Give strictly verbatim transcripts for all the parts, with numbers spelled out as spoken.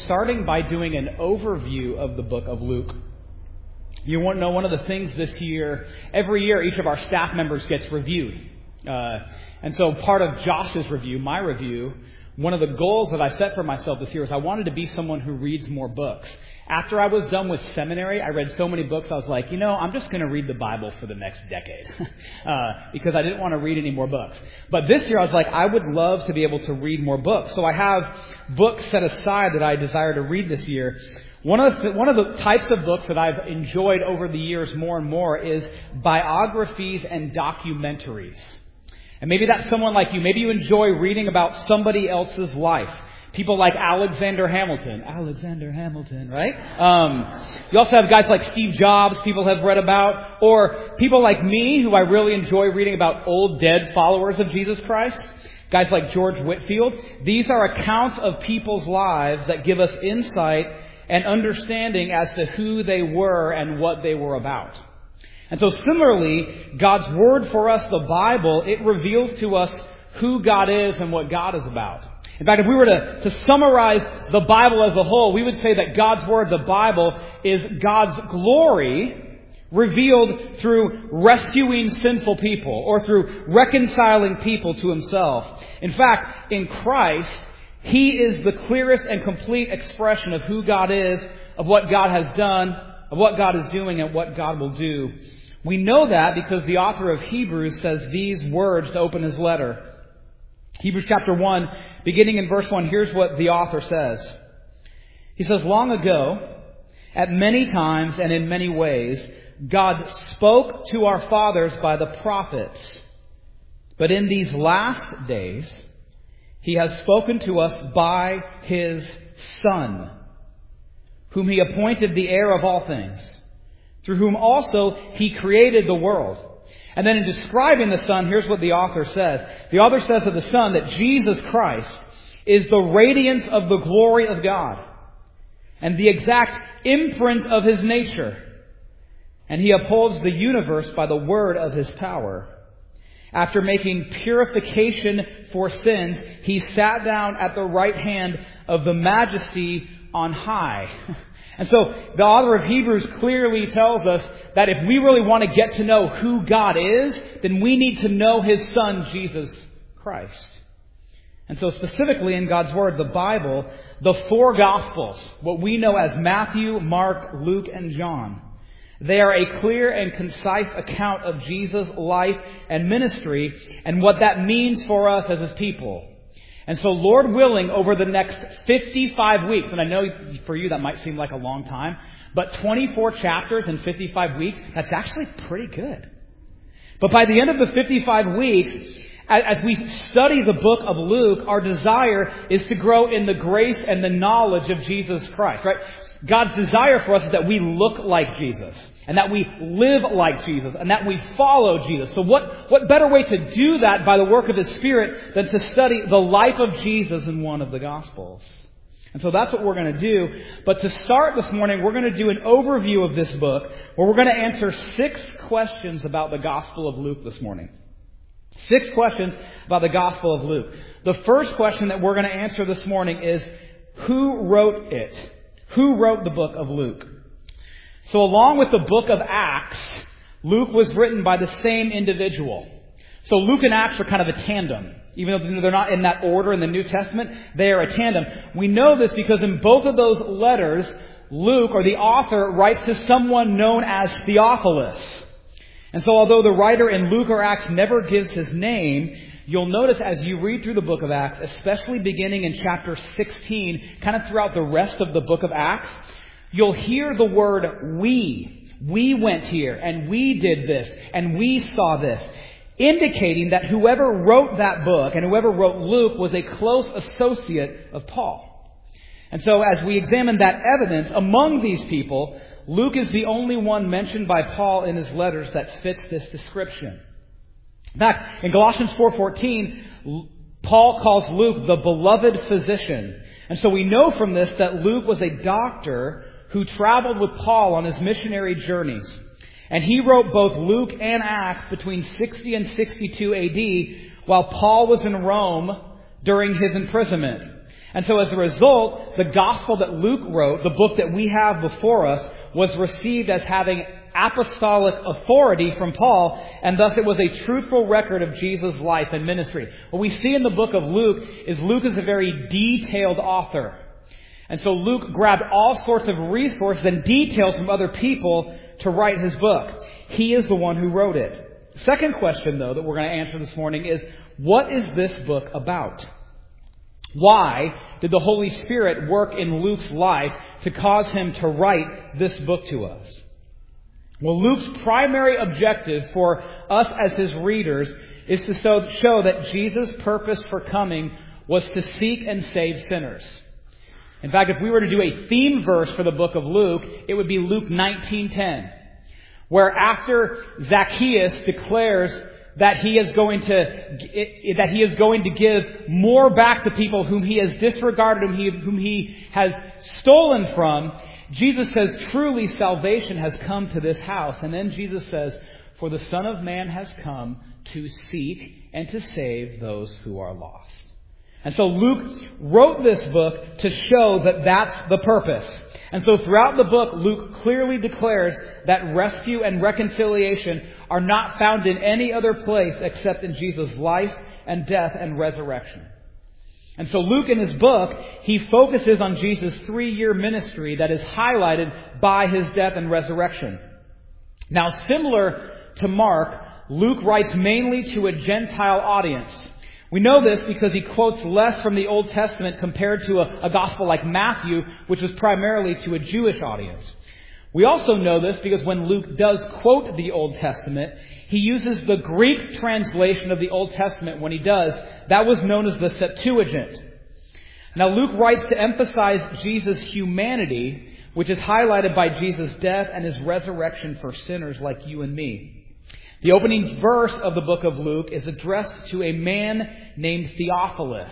starting by doing an overview of the book of Luke. You want to know one of the things this year, every year each of our staff members gets reviewed. Uh, and so part of Josh's review, my review, one of the goals that I set for myself this year was I wanted to be someone who reads more books. After I was done with seminary, I read so many books, I was like, you know, I'm just going to read the Bible for the next decade uh, because I didn't want to read any more books. But this year I was like, I would love to be able to read more books. So I have books set aside that I desire to read this year. One of the, one of the types of books that I've enjoyed over the years more and more is biographies and documentaries. And maybe that's someone like you. Maybe you enjoy reading about somebody else's life. People like Alexander Hamilton. Alexander Hamilton, right? Um, you also have guys like Steve Jobs people have read about. Or people like me who I really enjoy reading about old dead followers of Jesus Christ. Guys like George Whitefield. These are accounts of people's lives that give us insight and understanding as to who they were and what they were about. And so similarly, God's Word for us, the Bible, it reveals to us who God is and what God is about. In fact, if we were to, to summarize the Bible as a whole, we would say that God's Word, the Bible, is God's glory revealed through rescuing sinful people or through reconciling people to Himself. In fact, in Christ, He is the clearest and complete expression of who God is, of what God has done, of what God is doing, and what God will do. We know that because the author of Hebrews says these words to open his letter. Hebrews chapter one, beginning in verse one, here's what the author says. He says, long ago, at many times and in many ways, God spoke to our fathers by the prophets. But in these last days, He has spoken to us by His Son, whom He appointed the heir of all things, through whom also He created the world. And then in describing the Son, here's what the author says. The author says of the Son that Jesus Christ is the radiance of the glory of God and the exact imprint of His nature. And He upholds the universe by the word of His power. After making purification for sins, He sat down at the right hand of the Majesty on high. And so the author of Hebrews clearly tells us that if we really want to get to know who God is, then we need to know His Son, Jesus Christ. And so specifically in God's Word, the Bible, the four Gospels, what we know as Matthew, Mark, Luke, and John, they are a clear and concise account of Jesus' life and ministry and what that means for us as His people. And so, Lord willing, over the next fifty-five weeks, and I know for you that might seem like a long time, but twenty-four chapters in fifty-five weeks, that's actually pretty good. But by the end of the fifty-five weeks, as we study the book of Luke, our desire is to grow in the grace and the knowledge of Jesus Christ, right? God's desire for us is that we look like Jesus, and that we live like Jesus, and that we follow Jesus. So what, what better way to do that by the work of His Spirit than to study the life of Jesus in one of the Gospels? And so that's what we're going to do. But to start this morning, we're going to do an overview of this book, where we're going to answer six questions about the Gospel of Luke this morning. Six questions about the Gospel of Luke. The first question that we're going to answer this morning is, who wrote it? Who wrote the book of Luke? So along with the book of Acts, Luke was written by the same individual. So Luke and Acts are kind of a tandem. Even though they're not in that order in the New Testament, they are a tandem. We know this because in both of those letters, Luke, or the author, writes to someone known as Theophilus. And so although the writer in Luke or Acts never gives his name, you'll notice as you read through the book of Acts, especially beginning in chapter sixteen, kind of throughout the rest of the book of Acts, you'll hear the word we. We went here, and we did this, and we saw this, indicating that whoever wrote that book and whoever wrote Luke was a close associate of Paul. And so as we examine that evidence among these people, Luke is the only one mentioned by Paul in his letters that fits this description. In fact, in Galatians four fourteen, Paul calls Luke the beloved physician. And so we know from this that Luke was a doctor who traveled with Paul on his missionary journeys. And he wrote both Luke and Acts between sixty and sixty-two A D while Paul was in Rome during his imprisonment. And so as a result, the gospel that Luke wrote, the book that we have before us, was received as having apostolic authority from Paul, and thus it was a truthful record of Jesus' life and ministry. What we see in the book of Luke is Luke is a very detailed author. And so Luke grabbed all sorts of resources and details from other people to write his book. He is the one who wrote it. Second question, though, that we're going to answer this morning is, what is this book about? Why did the Holy Spirit work in Luke's life to cause him to write this book to us? Well, Luke's primary objective for us as his readers is to show that Jesus' purpose for coming was to seek and save sinners. In fact, if we were to do a theme verse for the book of Luke, it would be Luke nineteen ten, where after Zacchaeus declares that he is going to that he is going to give more back to people whom he has disregarded, whom he, whom he has stolen from, Jesus says, truly salvation has come to this house. And then Jesus says, for the Son of Man has come to seek and to save those who are lost. And so Luke wrote this book to show that that's the purpose. And so throughout the book, Luke clearly declares that rescue and reconciliation are not found in any other place except in Jesus' life and death and resurrection. And so Luke in his book, he focuses on Jesus' three-year ministry that is highlighted by his death and resurrection. Now, similar to Mark, Luke writes mainly to a Gentile audience. We know this because he quotes less from the Old Testament compared to a, a gospel like Matthew, which was primarily to a Jewish audience. We also know this because when Luke does quote the Old Testament, he uses the Greek translation of the Old Testament when he does. That was known as the Septuagint. Now, Luke writes to emphasize Jesus' humanity, which is highlighted by Jesus' death and his resurrection for sinners like you and me. The opening verse of the book of Luke is addressed to a man named Theophilus.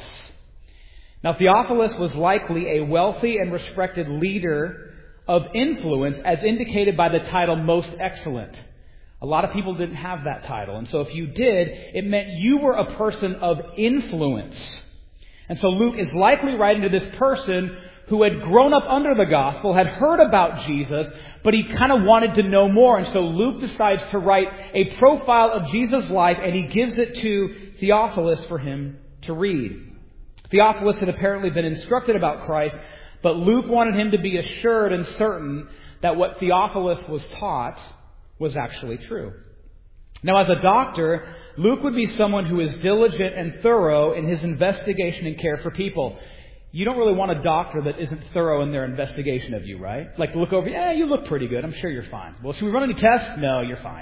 Now, Theophilus was likely a wealthy and respected leader of influence, as indicated by the title Most Excellent. A lot of people didn't have that title, and so if you did, it meant you were a person of influence. And so Luke is likely writing to this person who had grown up under the gospel, had heard about Jesus, but he kind of wanted to know more. And so Luke decides to write a profile of Jesus' life, and he gives it to Theophilus for him to read. Theophilus had apparently been instructed about Christ, but Luke wanted him to be assured and certain that what Theophilus was taught was actually true. Now, as a doctor, Luke would be someone who is diligent and thorough in his investigation and care for people. You don't really want a doctor that isn't thorough in their investigation of you, right? Like to look over, yeah, you look pretty good. I'm sure you're fine. Well, should we run any tests? No, you're fine.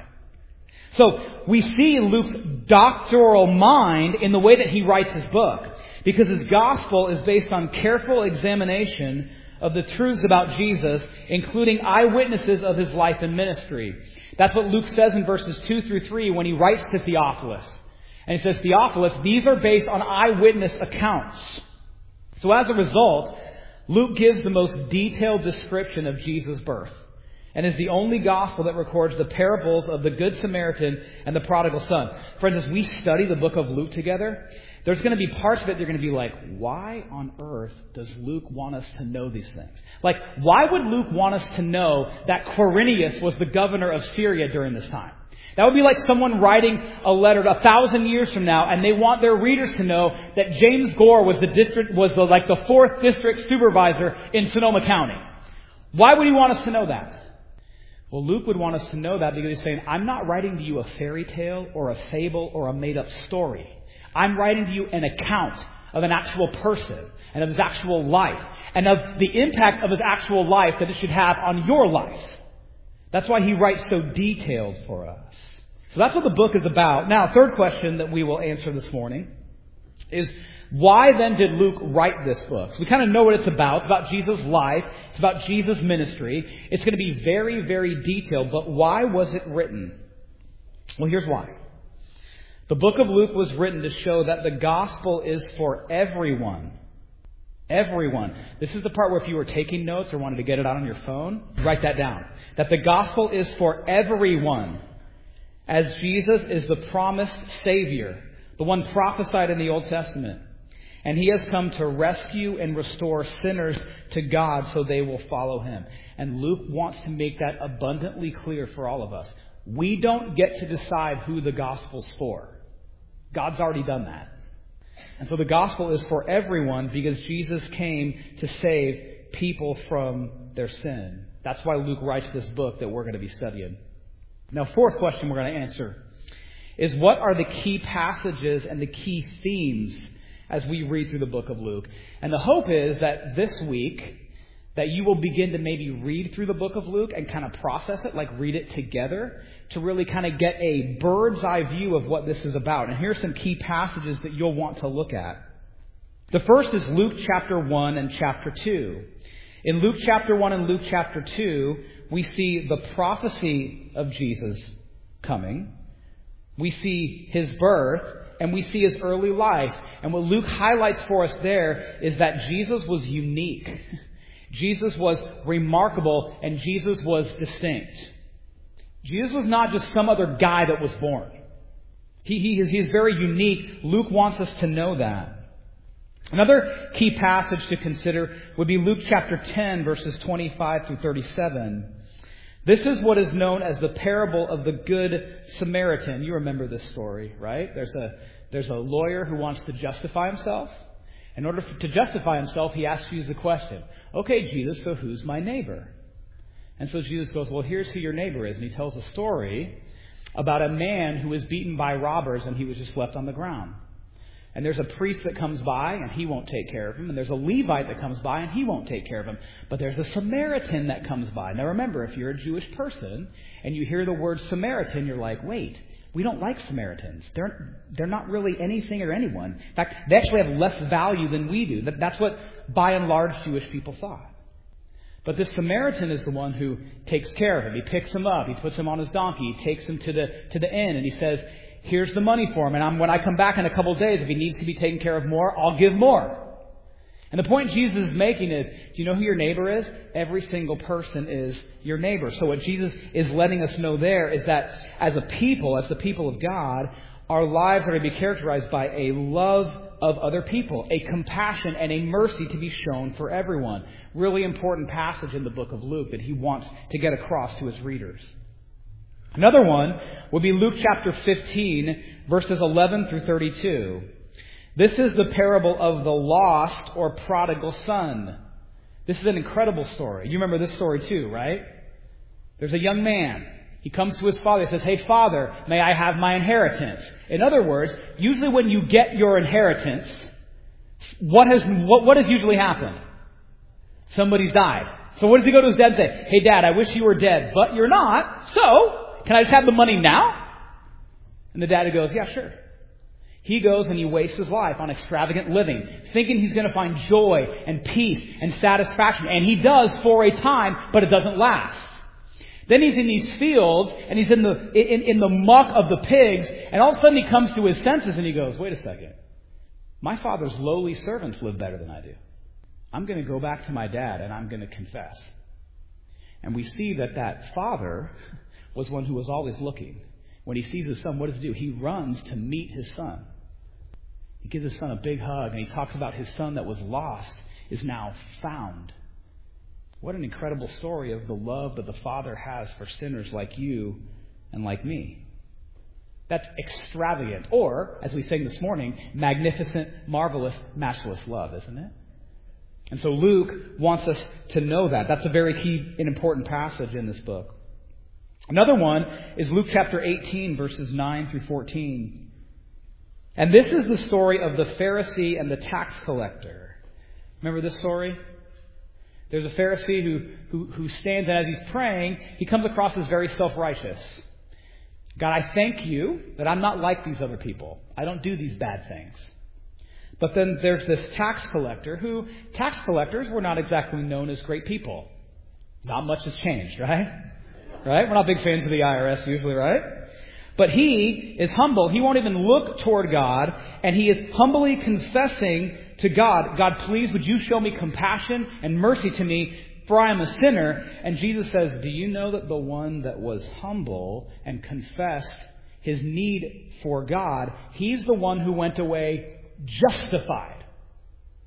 So we see Luke's doctoral mind in the way that he writes his book, because his gospel is based on careful examination of the truths about Jesus, including eyewitnesses of his life and ministry. That's what Luke says in verses two through three when he writes to Theophilus. And he says, Theophilus, these are based on eyewitness accounts. So as a result, Luke gives the most detailed description of Jesus' birth, and is the only gospel that records the parables of the Good Samaritan and the prodigal son. Friends, as we study the book of Luke together, there's going to be parts of it that are going to be like, why on earth does Luke want us to know these things? Like, why would Luke want us to know that Quirinius was the governor of Syria during this time? That would be like someone writing a letter a thousand years from now, and they want their readers to know that James Gore was the district, was the, like the fourth district supervisor in Sonoma County. Why would he want us to know that? Well, Luke would want us to know that because he's saying, I'm not writing to you a fairy tale or a fable or a made-up story. I'm writing to you an account of an actual person and of his actual life and of the impact of his actual life that it should have on your life. That's why he writes so detailed for us. So that's what the book is about. Now, third question that we will answer this morning is, why then did Luke write this book? So we kind of know what it's about. It's about Jesus' life. It's about Jesus' ministry. It's going to be very, very detailed. But why was it written? Well, here's why. The book of Luke was written to show that the gospel is for everyone. Everyone. This is the part where if you were taking notes or wanted to get it out on your phone, write that down. That the gospel is for everyone, as Jesus is the promised Savior, the one prophesied in the Old Testament. And he has come to rescue and restore sinners to God so they will follow him. And Luke wants to make that abundantly clear for all of us. We don't get to decide who the gospel's for. God's already done that. And so the gospel is for everyone because Jesus came to save people from their sin. That's why Luke writes this book that we're going to be studying. Now, fourth question we're going to answer is, what are the key passages and the key themes as we read through the book of Luke? And the hope is that this week that you will begin to maybe read through the book of Luke and kind of process it, like read it together, to really kind of get a bird's eye view of what this is about. And here's some key passages that you'll want to look at. The first is Luke chapter one and chapter two. In Luke chapter one and Luke chapter two, we see the prophecy of Jesus coming. We see his birth, and we see his early life. And what Luke highlights for us there is that Jesus was unique. Jesus was remarkable, and Jesus was distinct. Jesus was not just some other guy that was born. He, he, is, he is very unique. Luke wants us to know that. Another key passage to consider would be Luke chapter ten, verses twenty-five through thirty-seven. This is what is known as the parable of the Good Samaritan. You remember this story, right? There's a, there's a lawyer who wants to justify himself. In order to justify himself, he asks you the question, okay, Jesus, so who's my neighbor? And so Jesus goes, well, here's who your neighbor is. And he tells a story about a man who was beaten by robbers and he was just left on the ground. And there's a priest that comes by and he won't take care of him. And there's a Levite that comes by and he won't take care of him. But there's a Samaritan that comes by. Now remember, if you're a Jewish person and you hear the word Samaritan, you're like, wait, we don't like Samaritans. They're, they're not really anything or anyone. In fact, they actually have less value than we do. That's what, by and large, Jewish people thought. But this Samaritan is the one who takes care of him. He picks him up. He puts him on his donkey. He takes him to the to the inn. And he says, here's the money for him. And I'm, when I come back in a couple of days, if he needs to be taken care of more, I'll give more. And the point Jesus is making is, do you know who your neighbor is? Every single person is your neighbor. So what Jesus is letting us know there is that as a people, as the people of God, our lives are to be characterized by a love of other people, a compassion and a mercy to be shown for everyone. Really important passage in the book of Luke that he wants to get across to his readers. Another one would be Luke chapter fifteen, verses eleven through thirty-two. This is the parable of the lost or prodigal son. This is an incredible story. You remember this story too, right? There's a young man. He comes to his father and says, hey, Father, may I have my inheritance? In other words, usually when you get your inheritance, what has what, what has usually happened? Somebody's died. So what does he go to his dad and say? Hey, Dad, I wish you were dead, but you're not. So, can I just have the money now? And the dad goes, yeah, sure. He goes and he wastes his life on extravagant living, thinking he's going to find joy and peace and satisfaction. And he does for a time, but it doesn't last. Then he's in these fields and he's in the in, in the muck of the pigs. And all of a sudden he comes to his senses and he goes, wait a second. My father's lowly servants live better than I do. I'm going to go back to my dad and I'm going to confess. And we see that that father was one who was always looking. When he sees his son, what does he do? He runs to meet his son. He gives his son a big hug and he talks about his son that was lost is now found. What an incredible story of the love that the Father has for sinners like you and like me. That's extravagant, or, as we sang this morning, magnificent, marvelous, matchless love, isn't it? And so Luke wants us to know that. That's a very key and important passage in this book. Another one is Luke chapter eighteen, verses nine through fourteen. And this is the story of the Pharisee and the tax collector. Remember this story? There's a Pharisee who, who, who stands and as he's praying, he comes across as very self-righteous. God, I thank you that I'm not like these other people. I don't do these bad things. But then there's this tax collector who, tax collectors were not exactly known as great people. Not much has changed, right? Right? We're not big fans of the I R S usually, right? But he is humble. He won't even look toward God. And he is humbly confessing to God, God, please, would you show me compassion and mercy to me, for I am a sinner. And Jesus says, do you know that the one that was humble and confessed his need for God, he's the one who went away justified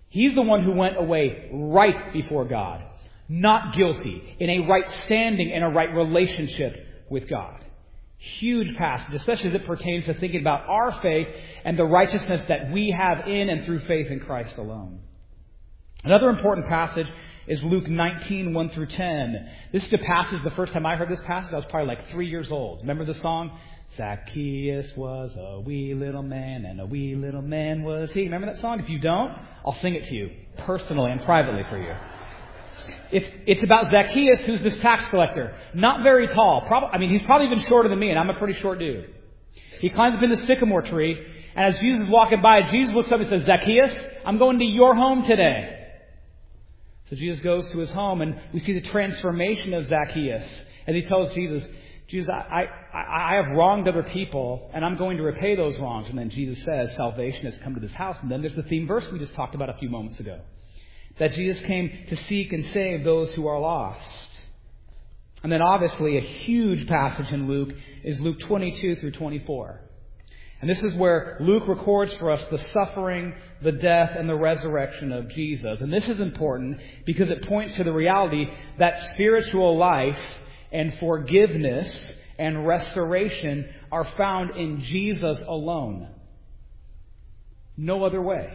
He's the one who went away right before God, not guilty, in a right standing and a right relationship with God. Huge passage, especially as it pertains to thinking about our faith and the righteousness that we have in and through faith in Christ alone. Another important passage is Luke nineteen, one through ten. This is the passage, the first time I heard this passage, I was probably like three years old. Remember the song? Zacchaeus was a wee little man, and a wee little man was he. Remember that song? If you don't, I'll sing it to you personally and privately for you. It's, it's about Zacchaeus, who's this tax collector. Not very tall. Probably, I mean, he's probably even shorter than me, and I'm a pretty short dude. He climbs up in the sycamore tree, and as Jesus is walking by, Jesus looks up and says, Zacchaeus, I'm going to your home today. So Jesus goes to his home, and we see the transformation of Zacchaeus. As he tells Jesus, Jesus, I, I, I have wronged other people, and I'm going to repay those wrongs. And then Jesus says, salvation has come to this house. And then there's the theme verse we just talked about a few moments ago. That Jesus came to seek and save those who are lost. And then obviously a huge passage in Luke is Luke twenty-two through twenty-four. And this is where Luke records for us the suffering, the death, and the resurrection of Jesus. And this is important because it points to the reality that spiritual life and forgiveness and restoration are found in Jesus alone. No other way.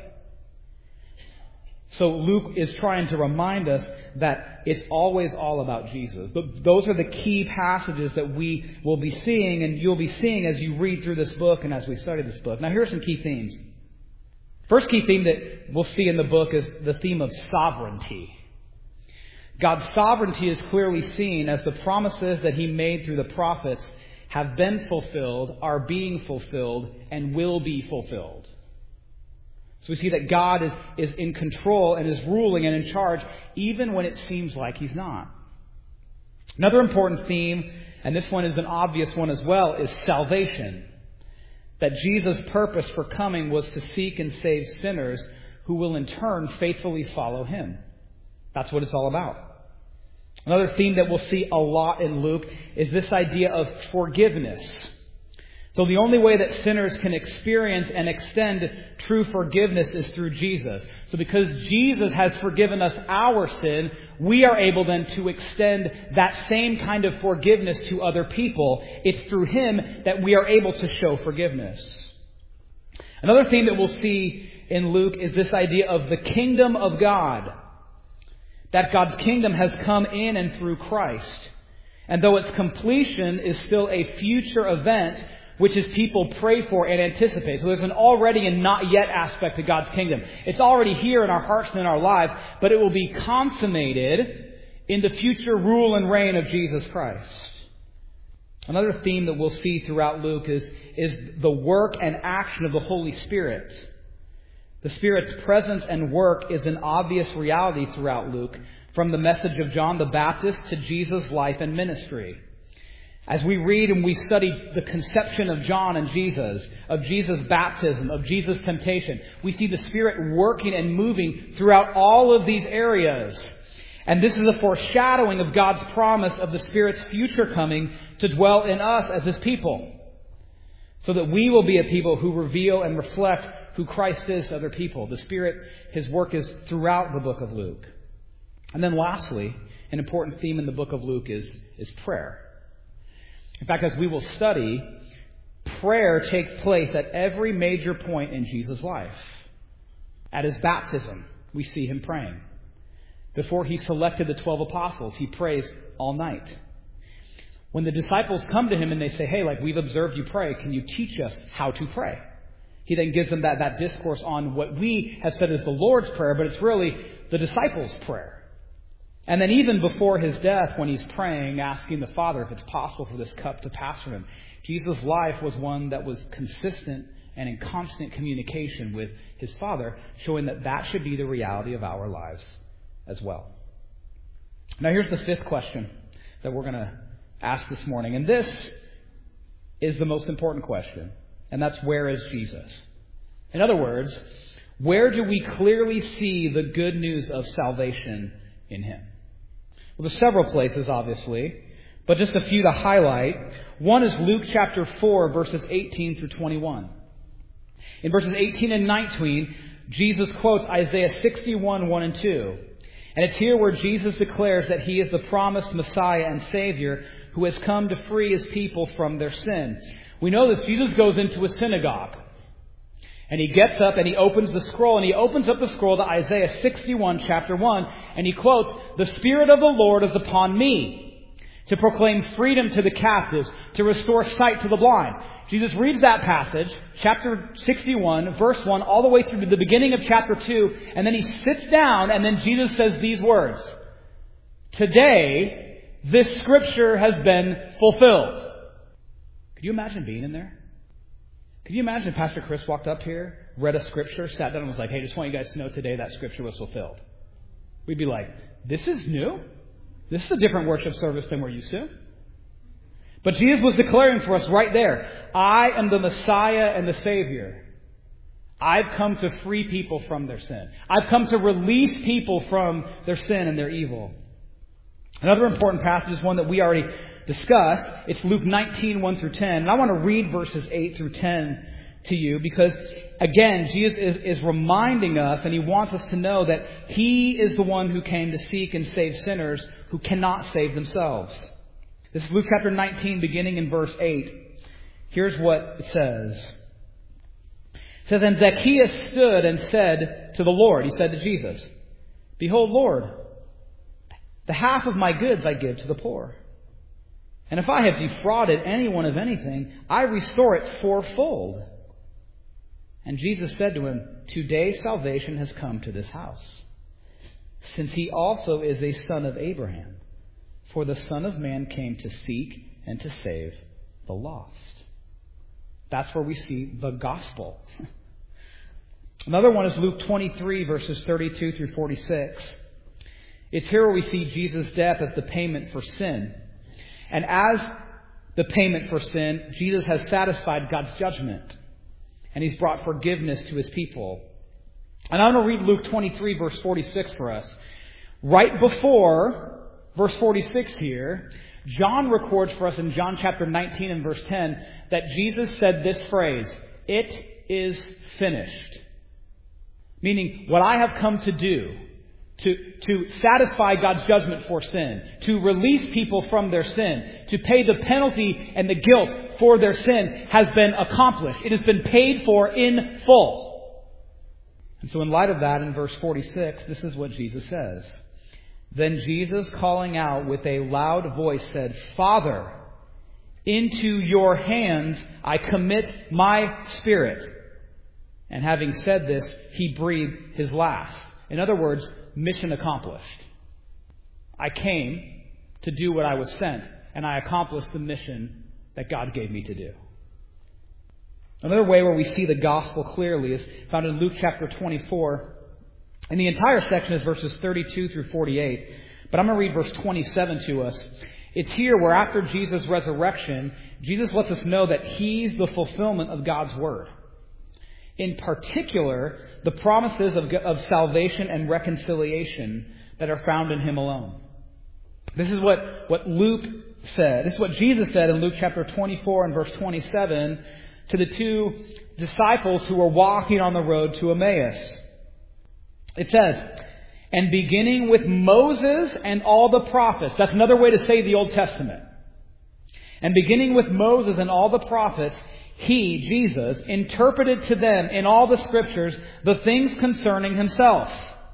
So Luke is trying to remind us that it's always all about Jesus. Those are the key passages that we will be seeing, and you'll be seeing as you read through this book and as we study this book. Now, here are some key themes. First key theme that we'll see in the book is the theme of sovereignty. God's sovereignty is clearly seen as the promises that He made through the prophets have been fulfilled, are being fulfilled, and will be fulfilled. So we see that God is, is in control and is ruling and in charge, even when it seems like He's not. Another important theme, and this one is an obvious one as well, is salvation. That Jesus' purpose for coming was to seek and save sinners who will in turn faithfully follow Him. That's what it's all about. Another theme that we'll see a lot in Luke is this idea of forgiveness. So the only way that sinners can experience and extend true forgiveness is through Jesus. So because Jesus has forgiven us our sin, we are able then to extend that same kind of forgiveness to other people. It's through Him that we are able to show forgiveness. Another theme that we'll see in Luke is this idea of the kingdom of God. That God's kingdom has come in and through Christ. And though its completion is still a future event, which is people pray for and anticipate. So there's an already and not yet aspect to God's kingdom. It's already here in our hearts and in our lives, but it will be consummated in the future rule and reign of Jesus Christ. Another theme that we'll see throughout Luke is, is the work and action of the Holy Spirit. The Spirit's presence and work is an obvious reality throughout Luke, from the message of John the Baptist to Jesus' life and ministry. As we read and we study the conception of John and Jesus, of Jesus' baptism, of Jesus' temptation, we see the Spirit working and moving throughout all of these areas. And this is a foreshadowing of God's promise of the Spirit's future coming to dwell in us as His people, so that we will be a people who reveal and reflect who Christ is to other people. The Spirit, His work is throughout the book of Luke. And then lastly, an important theme in the book of Luke is, is prayer. In fact, as we will study, prayer takes place at every major point in Jesus' life. At His baptism, we see Him praying. Before He selected the twelve apostles, He prays all night. When the disciples come to Him and they say, hey, like, we've observed you pray, can you teach us how to pray? He then gives them that, that discourse on what we have said is the Lord's Prayer, but it's really the disciples' prayer. And then even before His death, when He's praying, asking the Father if it's possible for this cup to pass from Him, Jesus' life was one that was consistent and in constant communication with His Father, showing that that should be the reality of our lives as well. Now here's the fifth question that we're going to ask this morning. And this is the most important question. And that's, where is Jesus? In other words, where do we clearly see the good news of salvation in Him? Well, there's several places, obviously, but just a few to highlight. One is Luke chapter four, verses eighteen through twenty-one. In verses eighteen and nineteen, Jesus quotes Isaiah sixty-one, one and two. And it's here where Jesus declares that he is the promised Messiah and Savior who has come to free his people from their sin. We know this. Jesus goes into a synagogue. And he gets up and he opens the scroll. And he opens up the scroll to Isaiah sixty-one, chapter one. And he quotes, "The Spirit of the Lord is upon me, to proclaim freedom to the captives, to restore sight to the blind." Jesus reads that passage, chapter sixty-one, verse one, all the way through to the beginning of chapter two. And then he sits down and then Jesus says these words. "Today, this scripture has been fulfilled." Could you imagine being in there? Could you imagine if Pastor Chris walked up here, read a scripture, sat down and was like, "Hey, just want you guys to know today that scripture was fulfilled." We'd be like, "This is new? This is a different worship service than we're used to." But Jesus was declaring for us right there, "I am the Messiah and the Savior. I've come to free people from their sin. I've come to release people from their sin and their evil." Another important passage is one that we already discussed. It's Luke nineteen, one through ten. And I want to read verses eight through ten to you because, again, Jesus is, is reminding us and he wants us to know that he is the one who came to seek and save sinners who cannot save themselves. This is Luke chapter nineteen, beginning in verse eight. Here's what it says. It says, "And Zacchaeus stood and said to the Lord," he said to Jesus, "Behold, Lord, the half of my goods I give to the poor. And if I have defrauded anyone of anything, I restore it fourfold." And Jesus said to him, "Today salvation has come to this house, since he also is a son of Abraham. For the Son of Man came to seek and to save the lost." That's where we see the gospel. Another one is Luke twenty-three, verses thirty-two through forty-six. It's here where we see Jesus' death as the payment for sin. And as the payment for sin, Jesus has satisfied God's judgment. And he's brought forgiveness to his people. And I'm going to read Luke twenty-three, verse forty-six for us. Right before verse forty-six here, John records for us in John chapter nineteen and verse ten that Jesus said this phrase, "It is finished." Meaning, what I have come to do, to, to satisfy God's judgment for sin, to release people from their sin, to pay the penalty and the guilt for their sin, has been accomplished. It has been paid for in full. And so in light of that, in verse forty-six, this is what Jesus says. "Then Jesus, calling out with a loud voice, said, 'Father, into your hands I commit my spirit.' And having said this, he breathed his last." In other words, mission accomplished. I came to do what I was sent, and I accomplished the mission that God gave me to do. Another way where we see the gospel clearly is found in Luke chapter twenty-four. And the entire section is verses thirty-two through forty-eight. But I'm going to read verse twenty-seven to us. It's here where after Jesus' resurrection, Jesus lets us know that he's the fulfillment of God's word. In particular, the promises of, of salvation and reconciliation that are found in him alone. This is what, what Luke said. This is what Jesus said in Luke chapter twenty-four and verse twenty-seven to the two disciples who were walking on the road to Emmaus. It says, "And beginning with Moses and all the prophets," that's another way to say the Old Testament. "And beginning with Moses and all the prophets, he, Jesus, interpreted to them in all the scriptures the things concerning himself.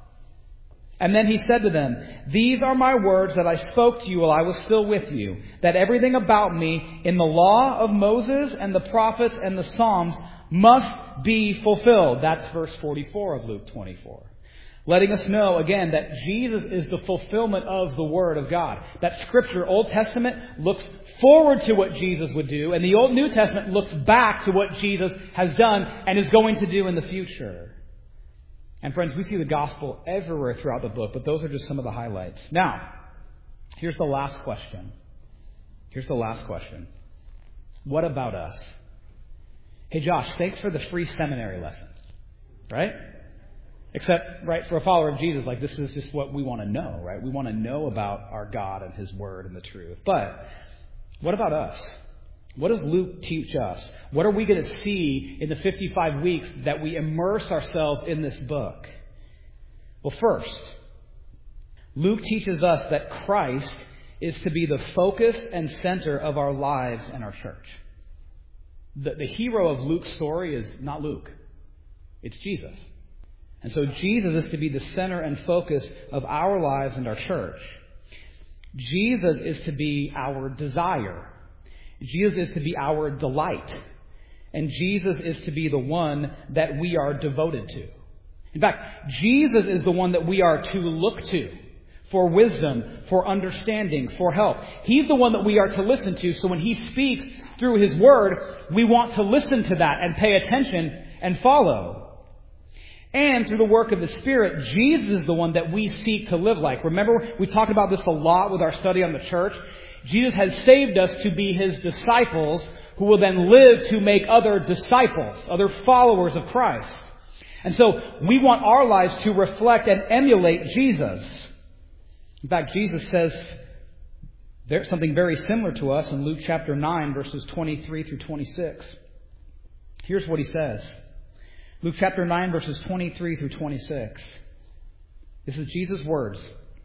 And then he said to them, 'These are my words that I spoke to you while I was still with you, that everything about me in the law of Moses and the prophets and the Psalms must be fulfilled.'" That's verse forty-four of Luke twenty-four. Letting us know, again, that Jesus is the fulfillment of the Word of God. That Scripture, Old Testament, looks forward to what Jesus would do, and the Old New Testament looks back to what Jesus has done and is going to do in the future. And friends, we see the gospel everywhere throughout the book, but those are just some of the highlights. Now, here's the last question. Here's the last question. What about us? Hey, Josh, thanks for the free seminary lesson. Right? Except, right, for a follower of Jesus, like this is just what we want to know, right? We want to know about our God and His Word and the truth. But what about us? What does Luke teach us? What are we going to see in the fifty-five weeks that we immerse ourselves in this book? Well, first, Luke teaches us that Christ is to be the focus and center of our lives and our church. The, the hero of Luke's story is not Luke. It's Jesus. And so Jesus is to be the center and focus of our lives and our church. Jesus is to be our desire. Jesus is to be our delight. And Jesus is to be the one that we are devoted to. In fact, Jesus is the one that we are to look to for wisdom, for understanding, for help. He's the one that we are to listen to. So when He speaks through His Word, we want to listen to that and pay attention and follow. And through the work of the Spirit, Jesus is the one that we seek to live like. Remember, we talked about this a lot with our study on the church. Jesus has saved us to be His disciples who will then live to make other disciples, other followers of Christ. And so we want our lives to reflect and emulate Jesus. In fact, Jesus says there's something very similar to us in Luke chapter nine, verses twenty-three through twenty-six. Here's what He says. Luke chapter nine, verses twenty-three through twenty-six. This is Jesus' words.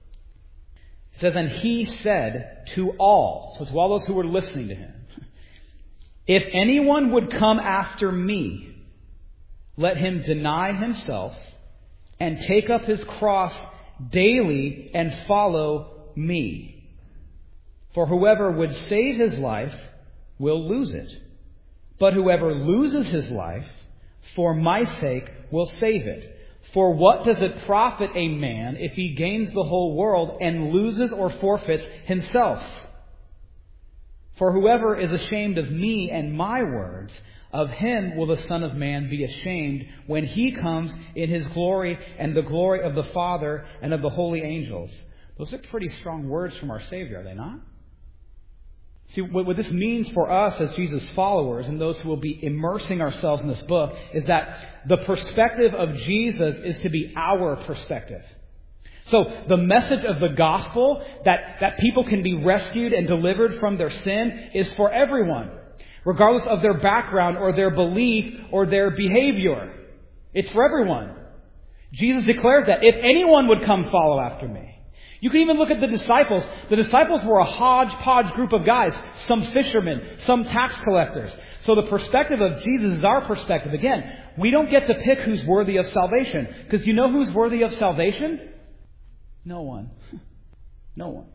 It says, "And He said to all," so to all those who were listening to Him, "If anyone would come after me, let him deny himself and take up his cross daily and follow me. For whoever would save his life will lose it. But whoever loses his life for my sake will save it. For what does it profit a man if he gains the whole world and loses or forfeits himself? For whoever is ashamed of me and my words, of him will the Son of Man be ashamed when He comes in His glory and the glory of the Father and of the holy angels." Those are pretty strong words from our Savior, are they not? See, what, what this means for us as Jesus' followers and those who will be immersing ourselves in this book is that the perspective of Jesus is to be our perspective. So the message of the gospel, that, that people can be rescued and delivered from their sin, is for everyone, regardless of their background or their belief or their behavior. It's for everyone. Jesus declares that if anyone would come follow after me. You can even look at the disciples. The disciples were a hodgepodge group of guys. Some fishermen, some tax collectors. So the perspective of Jesus is our perspective. Again, we don't get to pick who's worthy of salvation. Because you know who's worthy of salvation? No one. No one.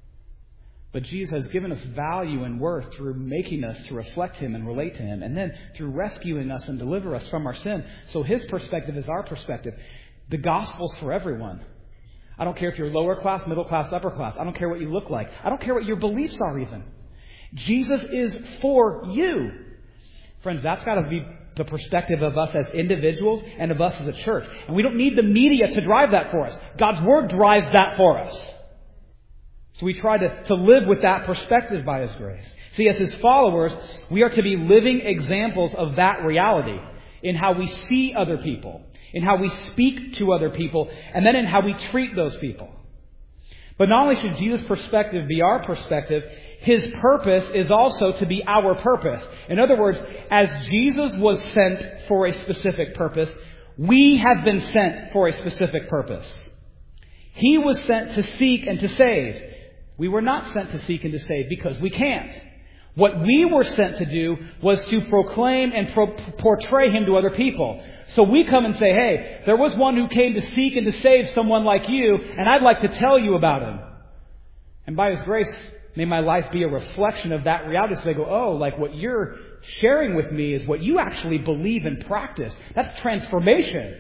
But Jesus has given us value and worth through making us to reflect Him and relate to Him. And then through rescuing us and deliver us from our sin. So His perspective is our perspective. The gospel's for everyone. I don't care if you're lower class, middle class, upper class. I don't care what you look like. I don't care what your beliefs are even. Jesus is for you. Friends, that's got to be the perspective of us as individuals and of us as a church. And we don't need the media to drive that for us. God's Word drives that for us. So we try to, to live with that perspective by His grace. See, as His followers, we are to be living examples of that reality in how we see other people, in how we speak to other people, and then in how we treat those people. But not only should Jesus' perspective be our perspective, His purpose is also to be our purpose. In other words, as Jesus was sent for a specific purpose, we have been sent for a specific purpose. He was sent to seek and to save. We were not sent to seek and to save because we can't. What we were sent to do was to proclaim and pro- portray Him to other people. So we come and say, hey, there was one who came to seek and to save someone like you, and I'd like to tell you about him. And by His grace, may my life be a reflection of that reality. So they go, oh, like what you're sharing with me is what you actually believe and practice. That's transformation.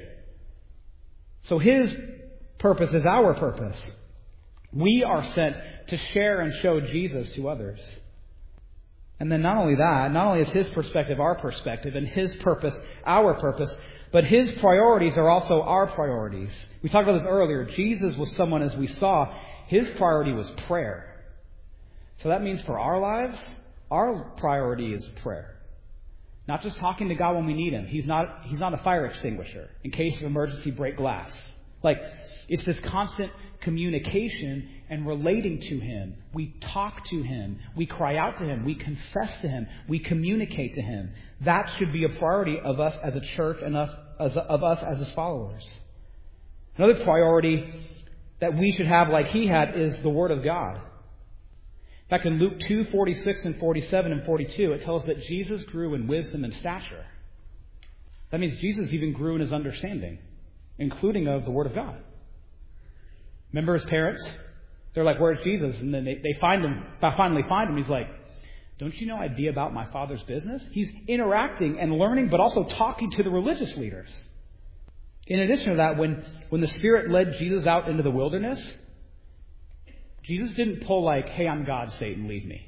So His purpose is our purpose. We are sent to share and show Jesus to others. And then not only that, not only is His perspective our perspective and His purpose our purpose, but His priorities are also our priorities. We talked about this earlier. Jesus was someone, as we saw, His priority was prayer. So that means for our lives, our priority is prayer. Not just talking to God when we need Him. He's not, he's not a fire extinguisher in case of emergency, break glass. Like, it's this constant communication and relating to Him. We talk to Him. We cry out to Him. We confess to Him. We communicate to Him. That should be a priority of us as a church and us, as, of us as His followers. Another priority that we should have like He had is the Word of God. In fact, in Luke two, forty-six and forty-seven and forty-two, it tells us that Jesus grew in wisdom and stature. That means Jesus even grew in His understanding, including of the Word of God. Remember His parents? They're like, where's Jesus? And then they, they find Him, finally find Him. He's like, don't you know I'd be about my Father's business? He's interacting and learning, but also talking to the religious leaders. In addition to that, when, when the Spirit led Jesus out into the wilderness, Jesus didn't pull like, hey, I'm God, Satan, leave me.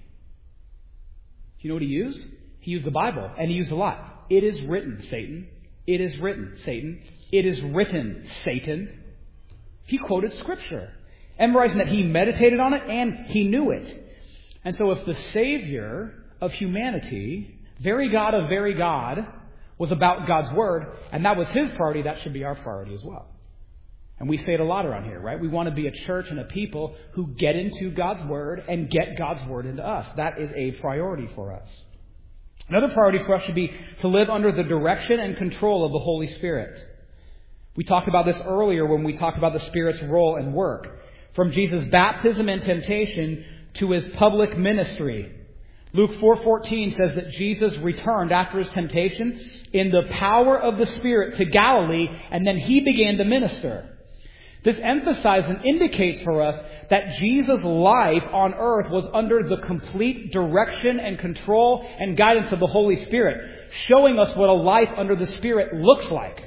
Do you know what He used? He used the Bible, and He used a lot. It is written, Satan. It is written, Satan. It is written, Satan. He quoted Scripture, emphasizing that He meditated on it and He knew it. And so if the Savior of humanity, very God of very God, was about God's Word, and that was His priority, that should be our priority as well. And we say it a lot around here, right? We want to be a church and a people who get into God's Word and get God's Word into us. That is a priority for us. Another priority for us should be to live under the direction and control of the Holy Spirit. We talked about this earlier when we talked about the Spirit's role and work. From Jesus' baptism and temptation to His public ministry. Luke four fourteen says that Jesus returned after His temptation in the power of the Spirit to Galilee, and then He began to minister. This emphasizes and indicates for us that Jesus' life on earth was under the complete direction and control and guidance of the Holy Spirit, showing us what a life under the Spirit looks like.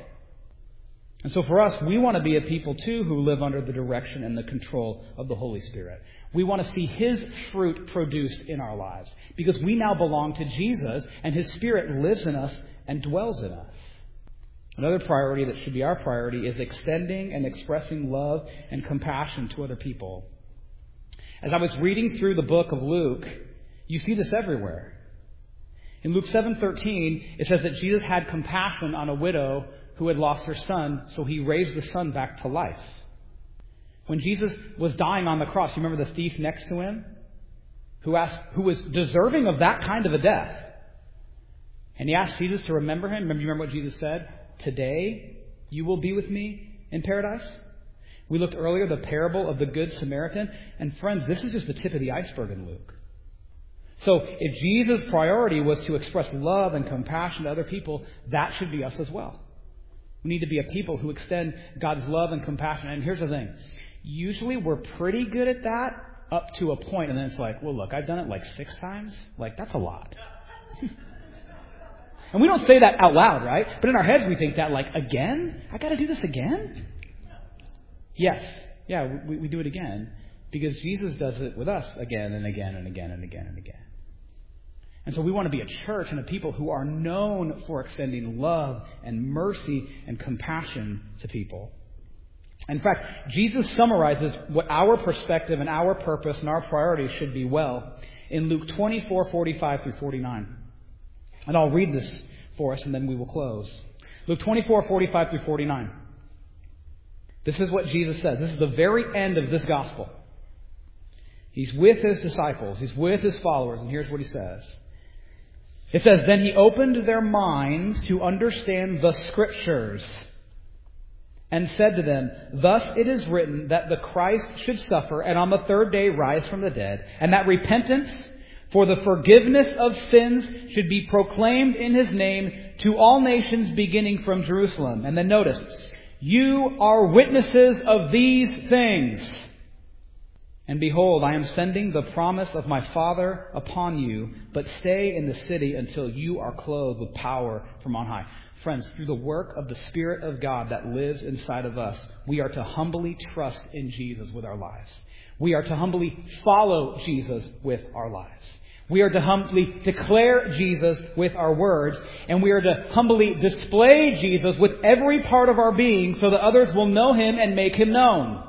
And so for us, we want to be a people too who live under the direction and the control of the Holy Spirit. We want to see His fruit produced in our lives because we now belong to Jesus and His Spirit lives in us and dwells in us. Another priority that should be our priority is extending and expressing love and compassion to other people. As I was reading through the book of Luke, you see this everywhere. In Luke seven thirteen, it says that Jesus had compassion on a widow who had lost her son, so He raised the son back to life. When Jesus was dying on the cross, you remember the thief next to Him? Who asked, who was deserving of that kind of a death. And he asked Jesus to remember him. Remember, you remember what Jesus said? Today you will be with me in paradise. We looked earlier the parable of the Good Samaritan. And friends, this is just the tip of the iceberg in Luke. So if Jesus' priority was to express love and compassion to other people, that should be us as well. We need to be a people who extend God's love and compassion. And here's the thing. Usually we're pretty good at that up to a point, and then it's like, well, look, I've done it like six times. Like, that's a lot. And we don't say that out loud, right? But in our heads we think that, like, again? I got to do this again? Yes. Yeah, we, we do it again. Because Jesus does it with us again and again and again and again and again. And so we want to be a church and a people who are known for extending love and mercy and compassion to people. In fact, Jesus summarizes what our perspective and our purpose and our priorities should be well in Luke twenty-four, forty-five through forty-nine. And I'll read this for us and then we will close. Luke twenty-four, forty-five through forty-nine. This is what Jesus says. This is the very end of this gospel. He's with His disciples. He's with His followers. And here's what He says. It says, Then He opened their minds to understand the Scriptures and said to them, Thus it is written that the Christ should suffer and on the third day rise from the dead, and that repentance for the forgiveness of sins should be proclaimed in His name to all nations beginning from Jerusalem. And then notice, You are witnesses of these things. And behold, I am sending the promise of my Father upon you, but stay in the city until you are clothed with power from on high. Friends, through the work of the Spirit of God that lives inside of us, we are to humbly trust in Jesus with our lives. We are to humbly follow Jesus with our lives. We are to humbly declare Jesus with our words, and we are to humbly display Jesus with every part of our being so that others will know Him and make Him known.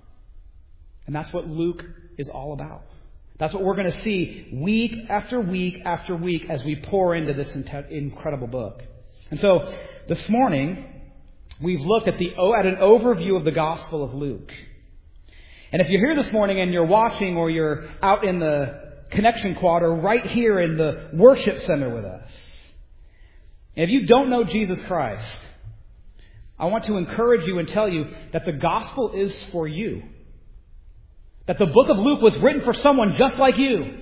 And that's what Luke is all about. That's what we're going to see week after week after week as we pour into this incredible book. And so this morning, we've looked at the at an overview of the Gospel of Luke. And if you're here this morning and you're watching or you're out in the Connection Quad or right here in the worship center with us, and if you don't know Jesus Christ, I want to encourage you and tell you that the Gospel is for you. That the book of Luke was written for someone just like you.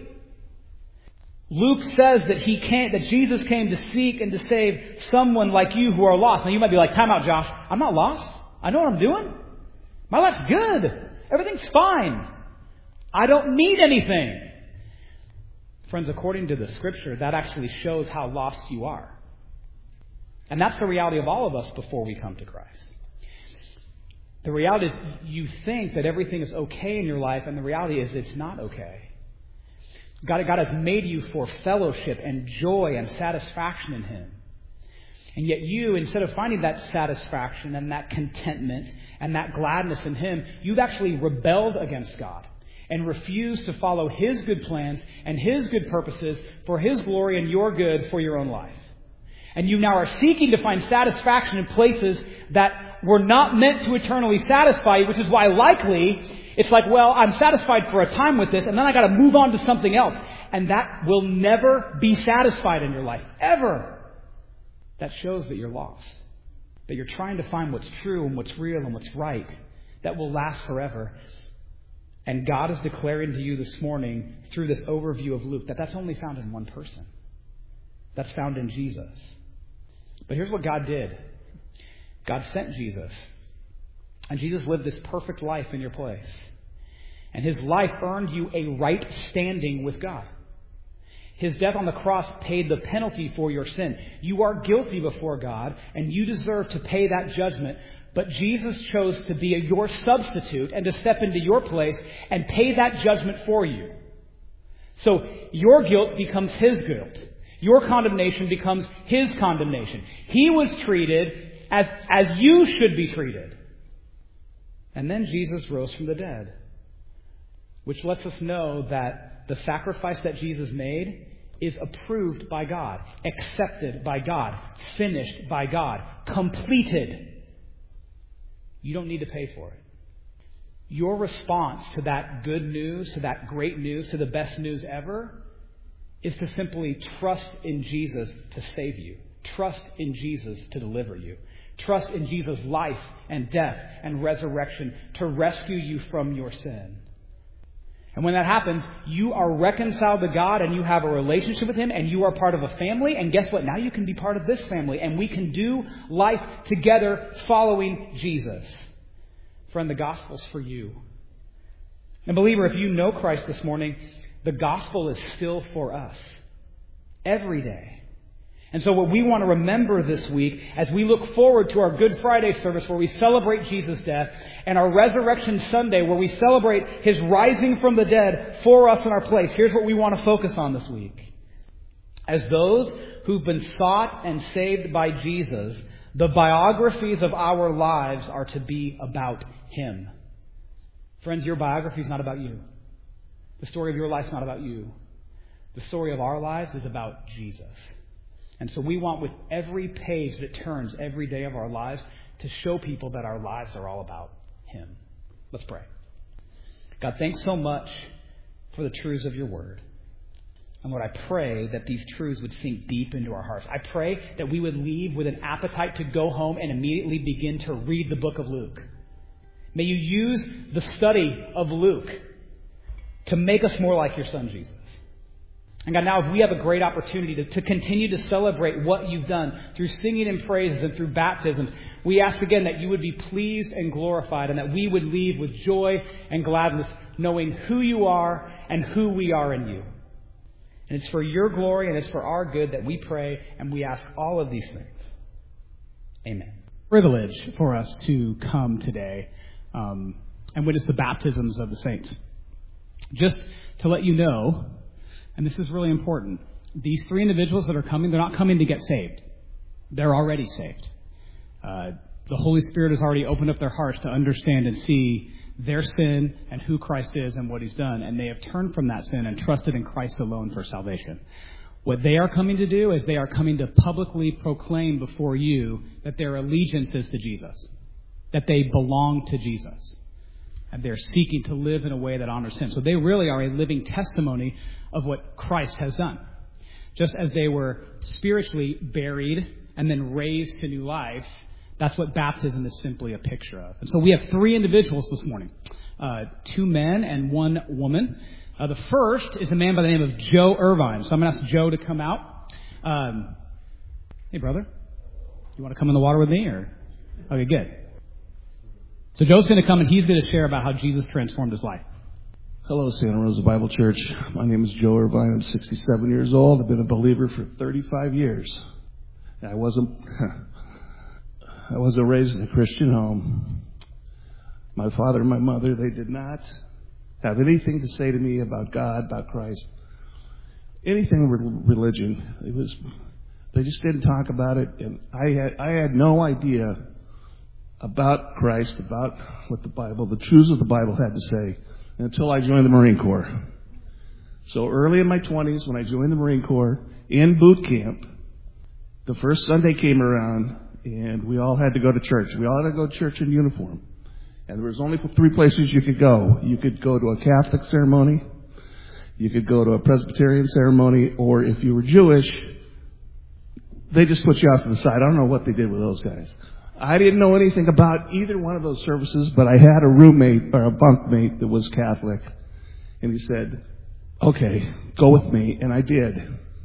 Luke says that he came, that Jesus came to seek and to save someone like you who are lost. Now you might be like, time out, Josh. I'm not lost. I know what I'm doing. My life's good. Everything's fine. I don't need anything. Friends, according to the Scripture, that actually shows how lost you are. And that's the reality of all of us before we come to Christ. The reality is you think that everything is okay in your life, and the reality is it's not okay. God, God has made you for fellowship and joy and satisfaction in Him. And yet you, instead of finding that satisfaction and that contentment and that gladness in Him, you've actually rebelled against God and refused to follow His good plans and His good purposes for His glory and your good for your own life. And you now are seeking to find satisfaction in places that were not meant to eternally satisfy you, which is why likely it's like, well, I'm satisfied for a time with this, and then I got to move on to something else. And that will never be satisfied in your life, ever. That shows that you're lost. That you're trying to find what's true and what's real and what's right that will last forever. And God is declaring to you this morning through this overview of Luke that that's only found in one person. That's found in Jesus. But here's what God did. God sent Jesus. And Jesus lived this perfect life in your place. And His life earned you a right standing with God. His death on the cross paid the penalty for your sin. You are guilty before God, and you deserve to pay that judgment. But Jesus chose to be your substitute and to step into your place and pay that judgment for you. So your guilt becomes His guilt. Your condemnation becomes His condemnation. He was treated as, as you should be treated. And then Jesus rose from the dead, which lets us know that the sacrifice that Jesus made is approved by God, accepted by God, finished by God, completed. You don't need to pay for it. Your response to that good news, to that great news, to the best news ever, is to simply trust in Jesus to save you. Trust in Jesus to deliver you. Trust in Jesus' life and death and resurrection to rescue you from your sin. And when that happens, you are reconciled to God and you have a relationship with Him and you are part of a family. And guess what? Now you can be part of this family and we can do life together following Jesus. Friend, the gospel's for you. And believer, if you know Christ this morning, the gospel is still for us. Every day. And so what we want to remember this week as we look forward to our Good Friday service where we celebrate Jesus' death and our Resurrection Sunday where we celebrate His rising from the dead for us in our place. Here's what we want to focus on this week. As those who've been sought and saved by Jesus, the biographies of our lives are to be about Him. Friends, your biography is not about you. The story of your life is not about you. The story of our lives is about Jesus. And so we want with every page that turns every day of our lives to show people that our lives are all about Him. Let's pray. God, thanks so much for the truths of your word. And Lord, I pray that these truths would sink deep into our hearts. I pray that we would leave with an appetite to go home and immediately begin to read the book of Luke. May you use the study of Luke to make us more like your Son, Jesus. And God, now if we have a great opportunity to, to continue to celebrate what you've done through singing and praises and through baptism, we ask again that you would be pleased and glorified and that we would leave with joy and gladness knowing who you are and who we are in you. And it's for your glory and it's for our good that we pray and we ask all of these things. Amen. Privilege for us to come today um, and witness the baptisms of the saints. Just to let you know, and this is really important, these three individuals that are coming, they're not coming to get saved. They're already saved. Uh, the Holy Spirit has already opened up their hearts to understand and see their sin and who Christ is and what He's done. And they have turned from that sin and trusted in Christ alone for salvation. What they are coming to do is they are coming to publicly proclaim before you that their allegiance is to Jesus, that they belong to Jesus, and they're seeking to live in a way that honors Him. So they really are a living testimony of what Christ has done. Just as they were spiritually buried and then raised to new life, that's what baptism is simply a picture of. And so we have three individuals this morning, uh, two men and one woman. Uh, the first is a man by the name of Joe Irvine. So I'm going to ask Joe to come out. Um, hey, brother, you want to come in the water with me? Or okay, good. So Joe's going to come and he's going to share about how Jesus transformed his life. Hello, Santa Rosa Bible Church. My name is Joe Irvine. I'm sixty-seven years old. I've been a believer for thirty-five years. I wasn't, I wasn't raised in a Christian home. My father and my mother, they did not have anything to say to me about God, about Christ, anything religion. It was, they just didn't talk about it, and I had, I had no idea about Christ, about what the Bible, the truths of the Bible had to say, until I joined the Marine Corps. So early in my twenties, when I joined the Marine Corps, in boot camp, the first Sunday came around, and we all had to go to church. We all had to go to church in uniform. And there was only three places you could go. You could go to a Catholic ceremony, you could go to a Presbyterian ceremony, or if you were Jewish, they just put you off to the side. I don't know what they did with those guys. I didn't know anything about either one of those services, but I had a roommate or a bunkmate that was Catholic. And he said, okay, go with me. And I did.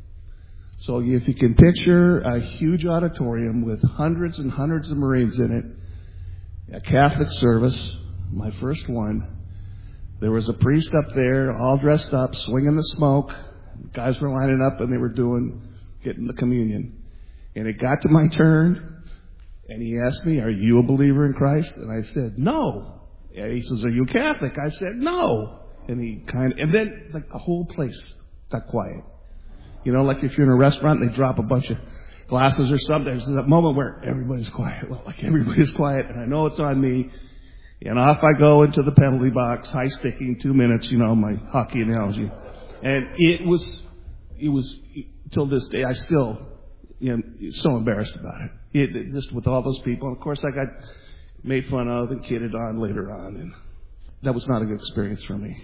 So if you can picture a huge auditorium with hundreds and hundreds of Marines in it, a Catholic service, my first one, there was a priest up there, all dressed up, swinging the smoke. Guys were lining up and they were doing, getting the communion. And it got to my turn, and he asked me, are you a believer in Christ? And I said, no. And he says, are you Catholic? I said, no. And he kind of, and then like the whole place got quiet. You know, like if you're in a restaurant and they drop a bunch of glasses or something, there's that moment where everybody's quiet. Well, like everybody's quiet, and I know it's on me. And off I go into the penalty box, high sticking, two minutes, you know, my hockey analogy. And it was, it was, till this day, I still, you know, so embarrassed about it. It, it just with all those people. And of course, I got made fun of and kidded on later on, and that was not a good experience for me.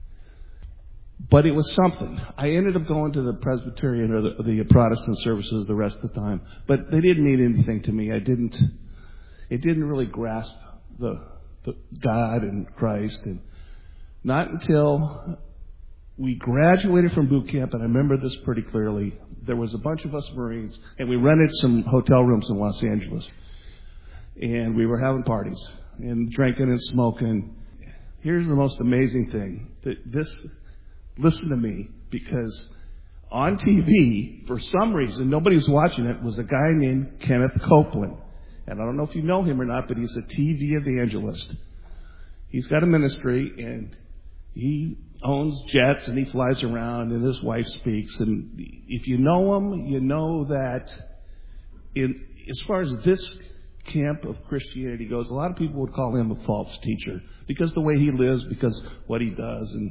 But it was something. I ended up going to the Presbyterian or the, the Protestant services the rest of the time, but they didn't mean anything to me. I didn't. It didn't really grasp the, the God and Christ, and not until we graduated from boot camp. And I remember this pretty clearly. There was a bunch of us Marines, and we rented some hotel rooms in Los Angeles, and we were having parties and drinking and smoking. Here's the most amazing thing: that this. Listen to me, because on T V, for some reason, nobody was watching it, was a guy named Kenneth Copeland. And I don't know if you know him or not, but he's a T V evangelist. He's got a ministry, and he owns jets, and he flies around, and his wife speaks. And if you know him, you know that in, as far as this camp of Christianity goes, a lot of people would call him a false teacher because the way he lives, because what he does. And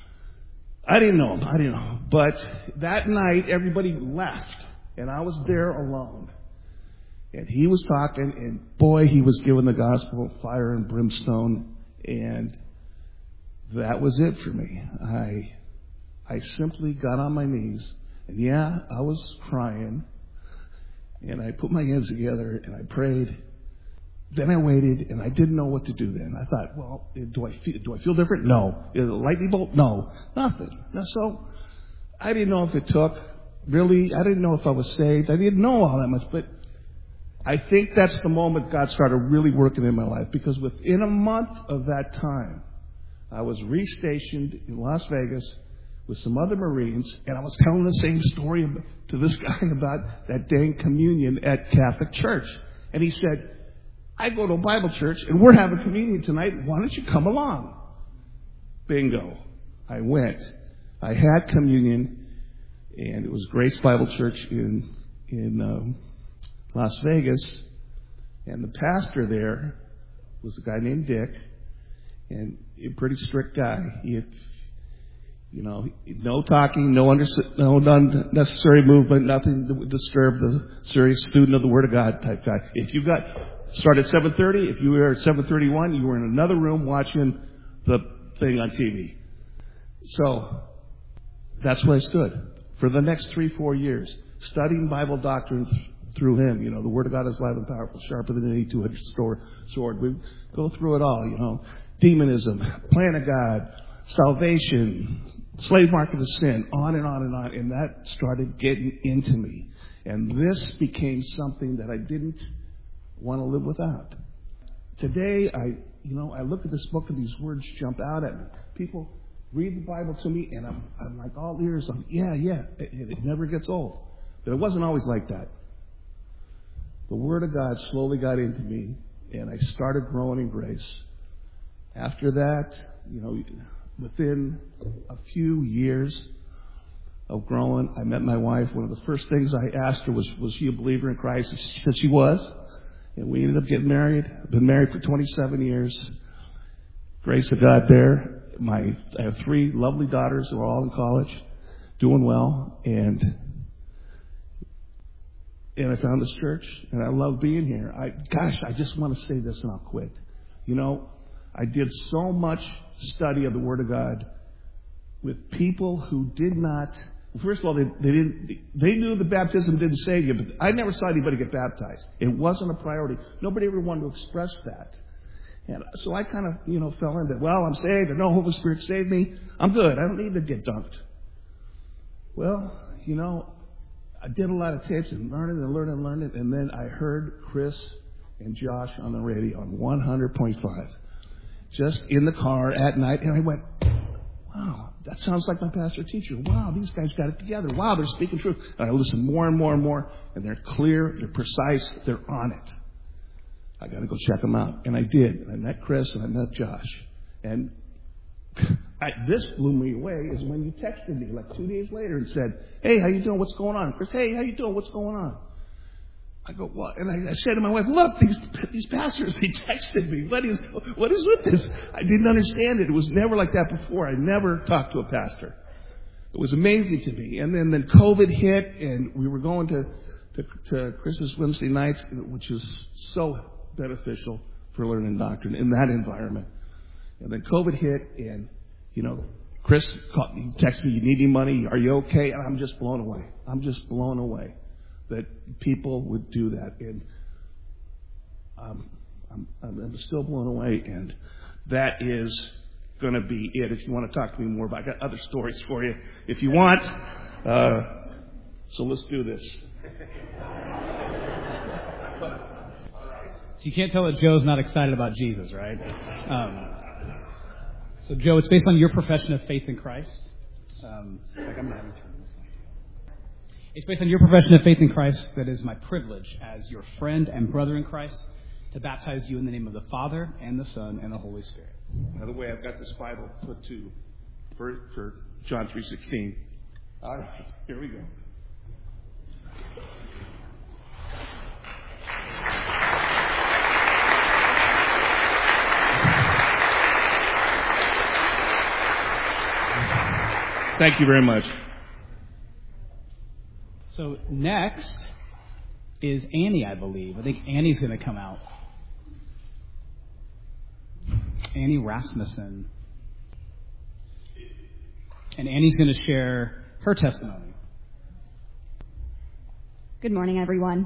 I didn't know him. I didn't know him. But that night, everybody left, and I was there alone. And he was talking, and boy, he was giving the gospel fire and brimstone, and that was it for me. I, I simply got on my knees, and yeah, I was crying, and I put my hands together, and I prayed. Then I waited, and I didn't know what to do then. I thought, well, do I feel, do I feel different? No. Is it a lightning bolt? No. Nothing. So I didn't know if it took, really, I didn't know if I was saved. I didn't know all that much, but I think that's the moment God started really working in my life, because within a month of that time, I was restationed in Las Vegas with some other Marines, and I was telling the same story to this guy about that dang communion at Catholic Church. And he said, I go to a Bible church, and we're having communion tonight. Why don't you come along? Bingo. I went. I had communion, and it was Grace Bible Church in in um, Las Vegas. And the pastor there was a guy named Dick, and a pretty strict guy. If You know, no talking, no, under, no unnecessary movement, nothing that would disturb the serious student of the Word of God type guy. If you got started at seven thirty, if you were at seven thirty-one, you were in another room watching the thing on T V. So that's where I stood for the next three, four years, studying Bible doctrine through him. You know, the Word of God is live and powerful, sharper than any two-edged sword. We go through it all. You know, demonism, plan of God, salvation, slave market of sin, on and on and on. And that started getting into me. And this became something that I didn't want to live without. Today, I, you know, I look at this book and these words jump out at me. People read the Bible to me and I'm, I'm like all ears. I'm, yeah, yeah, it, it never gets old. But it wasn't always like that. The Word of God slowly got into me and I started growing in grace. After that, you know, within a few years of growing, I met my wife. One of the first things I asked her was, was she a believer in Christ? And she said she was. And we ended up getting married. I've been married for twenty-seven years. Grace of God there. My, I have three lovely daughters who are all in college, doing well. And, and I found this church and I love being here. I, gosh, I just want to say this and I'll quit. You know, I did so much study of the Word of God with people who did not, first of all, they, they didn't, they knew the baptism didn't save you, but I never saw anybody get baptized. It wasn't a priority. Nobody ever wanted to express that. And so I kind of, you know, fell into, well, I'm saved, and no Holy Spirit saved me. I'm good. I don't need to get dunked. Well, you know, I did a lot of tapes and learning and learning and learning, and then I heard Chris and Josh on the radio on one hundred point five. Just in the car at night, and I went, wow, that sounds like my pastor teacher. Wow, these guys got it together. Wow, they're speaking truth. And I listen more and more and more, and they're clear, they're precise, they're on it. I got to go check them out. And I did. And I met Chris and I met Josh. And I, this blew me away is when you texted me like two days later and said, hey, how you doing? What's going on? Chris, hey, how you doing? What's going on? I go, what? And I, I said to my wife, look, these these pastors, they texted me. What is what is with this? I didn't understand it. It was never like that before. I never talked to a pastor. It was amazing to me. And then, then COVID hit, and we were going to, to, to Chris's Wednesday nights, which is so beneficial for learning doctrine in that environment. And then COVID hit, and, you know, Chris called me, texted me, you need any money? Are you okay? And I'm just blown away. I'm just blown away that people would do that. And um, I'm, I'm still blown away. And that is going to be it. If you want to talk to me more about it, I got other stories for you if you want. Uh, so let's do this. So you can't tell that Joe's not excited about Jesus, right? Um, so, Joe, it's based on your profession of faith in Christ. Um, like I'm not having to turn this on. It's based on your profession of faith in Christ that is my privilege as your friend and brother in Christ to baptize you in the name of the Father and the Son and the Holy Spirit. By the way, I've got this Bible put to for, for John three sixteen. All right, here we go. Thank you very much. So next is Annie, I believe. I think Annie's going to come out. Annie Rasmussen. And Annie's going to share her testimony. Good morning, everyone.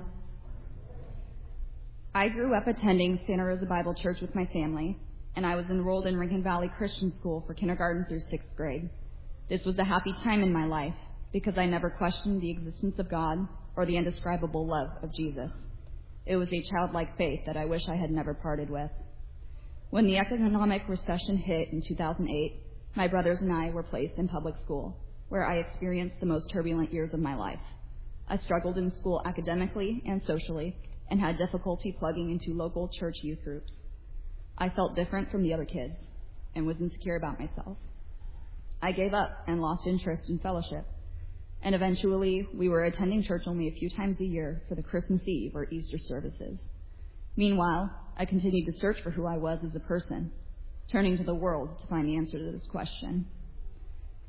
I grew up attending Santa Rosa Bible Church with my family, and I was enrolled in Rincon Valley Christian School for kindergarten through sixth grade. This was a happy time in my life because I never questioned the existence of God or the indescribable love of Jesus. It was a childlike faith that I wish I had never parted with. When the economic recession hit in two thousand eight, my brothers and I were placed in public school, where I experienced the most turbulent years of my life. I struggled in school academically and socially and had difficulty plugging into local church youth groups. I felt different from the other kids and was insecure about myself. I gave up and lost interest in fellowship, and eventually we were attending church only a few times a year for the Christmas Eve or Easter services. Meanwhile, I continued to search for who I was as a person, turning to the world to find the answer to this question.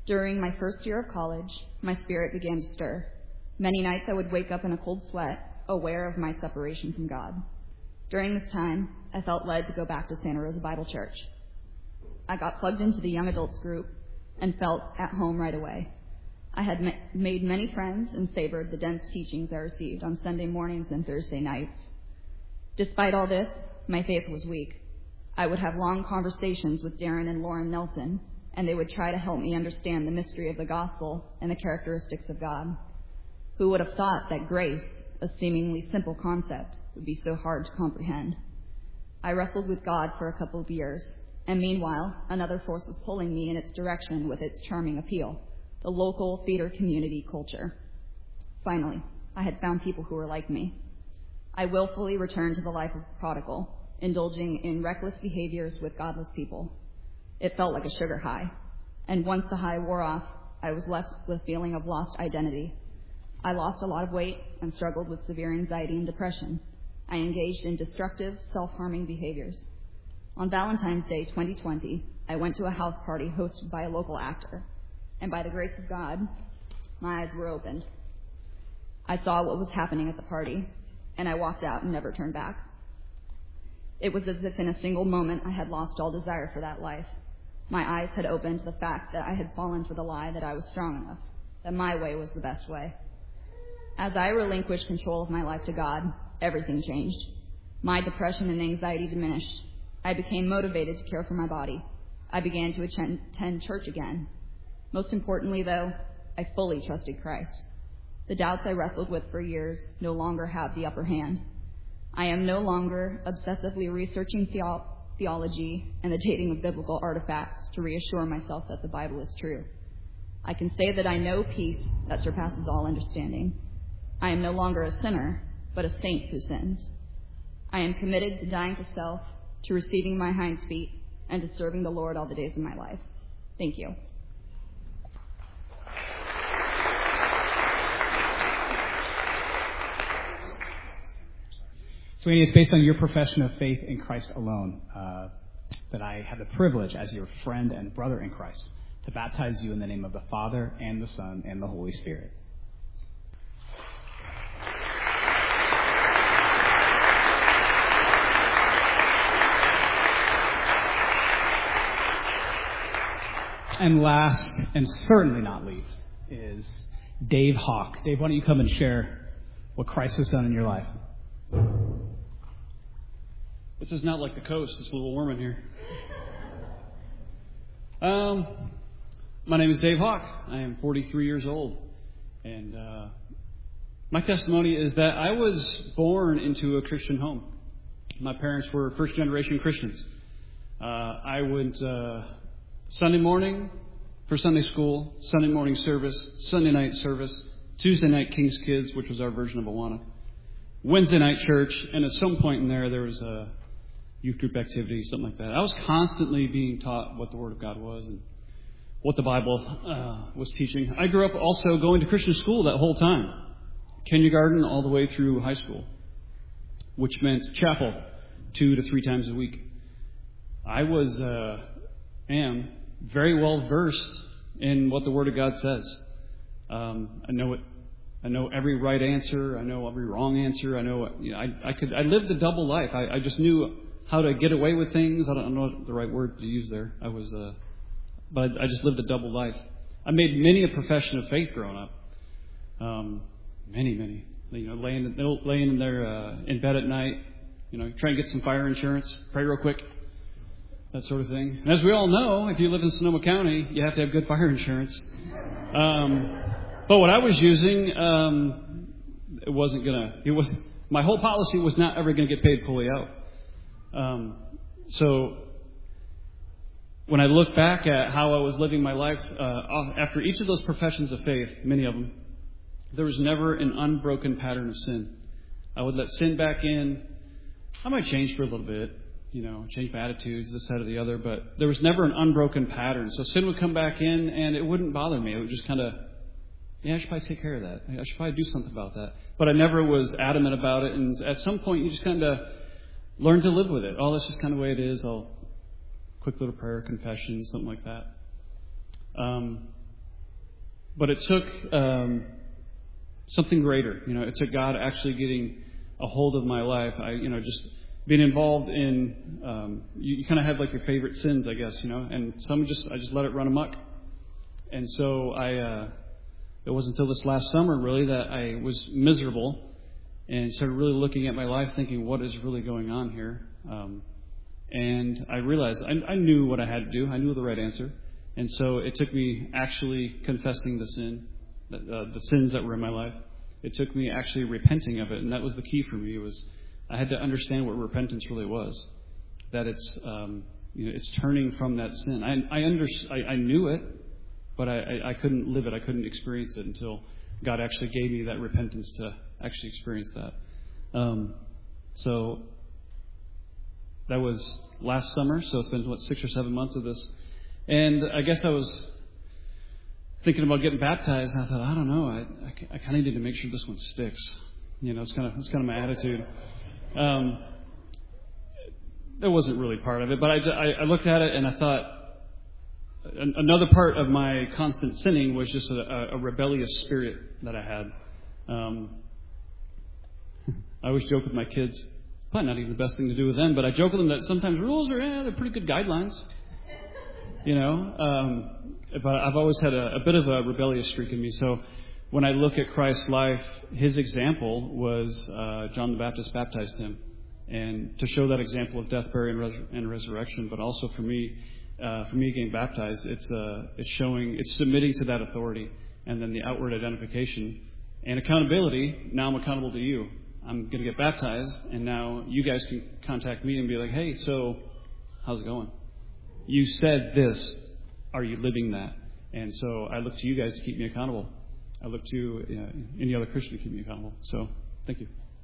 During my first year of college, my spirit began to stir. Many nights I would wake up in a cold sweat, aware of my separation from God. During this time, I felt led to go back to Santa Rosa Bible Church. I got plugged into the young adults group and felt at home right away. I had ma- made many friends and savored the dense teachings I received on Sunday mornings and Thursday nights. Despite all this, my faith was weak. I would have long conversations with Darren and Lauren Nelson, and they would try to help me understand the mystery of the gospel and the characteristics of God. Who would have thought that grace, a seemingly simple concept, would be so hard to comprehend? I wrestled with God for a couple of years, and meanwhile, another force was pulling me in its direction with its charming appeal, the local theater community culture. Finally, I had found people who were like me. I willfully returned to the life of a prodigal, indulging in reckless behaviors with godless people. It felt like a sugar high, and once the high wore off, I was left with a feeling of lost identity. I lost a lot of weight and struggled with severe anxiety and depression. I engaged in destructive, self-harming behaviors. On Valentine's Day twenty twenty, I went to a house party hosted by a local actor, and by the grace of God, my eyes were opened. I saw what was happening at the party, and I walked out and never turned back. It was as if in a single moment I had lost all desire for that life. My eyes had opened to the fact that I had fallen for the lie that I was strong enough, that my way was the best way. As I relinquished control of my life to God, everything changed. My depression and anxiety diminished. I became motivated to care for my body. I began to attend church again. Most importantly, though, I fully trusted Christ. The doubts I wrestled with for years no longer have the upper hand. I am no longer obsessively researching theo- theology and the dating of biblical artifacts to reassure myself that the Bible is true. I can say that I know peace that surpasses all understanding. I am no longer a sinner, but a saint who sins. I am committed to dying to self, to receiving my hinds feet, and to serving the Lord all the days of my life. Thank you. So, Annie, it's based on your profession of faith in Christ alone uh, that I have the privilege, as your friend and brother in Christ, to baptize you in the name of the Father and the Son and the Holy Spirit. And last, and certainly not least, is Dave Hawk. Dave, why don't you come and share what Christ has done in your life? This is not like the coast. It's a little warm in here. Um, my name is Dave Hawk. I am forty-three years old. And uh, my testimony is that I was born into a Christian home. My parents were first-generation Christians. Uh, I went uh, Sunday morning for Sunday school, Sunday morning service, Sunday night service, Tuesday night King's Kids, which was our version of Awana, Wednesday night church, and at some point in there, there was a youth group activity, something like that. I was constantly being taught what the Word of God was and what the Bible uh, was teaching. I grew up also going to Christian school that whole time, kindergarten all the way through high school, which meant chapel two to three times a week. I was, uh, am very well versed in what the Word of God says. Um, I know it. I know every right answer. I know every wrong answer. I know, you know I, I could. I lived a double life. I, I just knew how to get away with things. I don't know what the right word to use there. I was, uh, but I just lived a double life. I made many a profession of faith growing up. Um, many, many. You know, laying laying in there uh, in bed at night. You know, try and get some fire insurance. Pray real quick. That sort of thing. And as we all know, if you live in Sonoma County, you have to have good fire insurance. Um, but what I was using, um, it wasn't gonna. It was my whole policy was not ever going to get paid fully out. Um, so when I look back at how I was living my life uh, after each of those professions of faith, many of them, there was never an unbroken pattern of sin. I would let sin back in. I might change for a little bit. You know, change my attitudes, this, that, or the other, but there was never an unbroken pattern. So sin would come back in, and it wouldn't bother me. It would just kind of, yeah, I should probably take care of that. I should probably do something about that. But I never was adamant about it, and at some point you just kind of learn to live with it. Oh, that's just kind of the way it is. I'll quick little prayer, confession, something like that. Um, but it took um, something greater. You know, it took God actually getting a hold of my life. I, you know, just being involved in, um, you, you kind of have like your favorite sins, I guess, you know, and some just, I just let it run amok. And so I, uh, it wasn't until this last summer really that I was miserable and started really looking at my life thinking, what is really going on here? Um, and I realized I, I knew what I had to do. I knew the right answer. And so it took me actually confessing the sin, uh, the sins that were in my life. It took me actually repenting of it. And that was the key for me. It was, I had to understand what repentance really was, that it's um, you know, it's turning from that sin. I I, under, I, I knew it, but I, I, I couldn't live it. I couldn't experience it until God actually gave me that repentance to actually experience that. Um, so that was last summer. So it's been what six or seven months of this, and I guess I was thinking about getting baptized. And I thought, I don't know. I I, I kind of need to make sure this one sticks. You know, it's kind of it's kind of my attitude. Um, that wasn't really part of it, but I, I, I looked at it and I thought another part of my constant sinning was just a, a rebellious spirit that I had. Um, I always joke with my kids, probably not even the best thing to do with them, but I joke with them that sometimes rules are, yeah, they're pretty good guidelines. You know, um, but I've always had a, a bit of a rebellious streak in me. So when I look at Christ's life, his example was uh, John the Baptist baptized him. And to show that example of death, burial, and, res- and resurrection, but also for me, uh, for me getting baptized, it's uh, it's showing, it's submitting to that authority, and then the outward identification and accountability. Now I'm accountable to you. I'm going to get baptized, and now you guys can contact me and be like, hey, so how's it going? You said this. Are you living that? And so I look to you guys to keep me accountable. I look to uh, any other Christian to keep me accountable. So, thank you.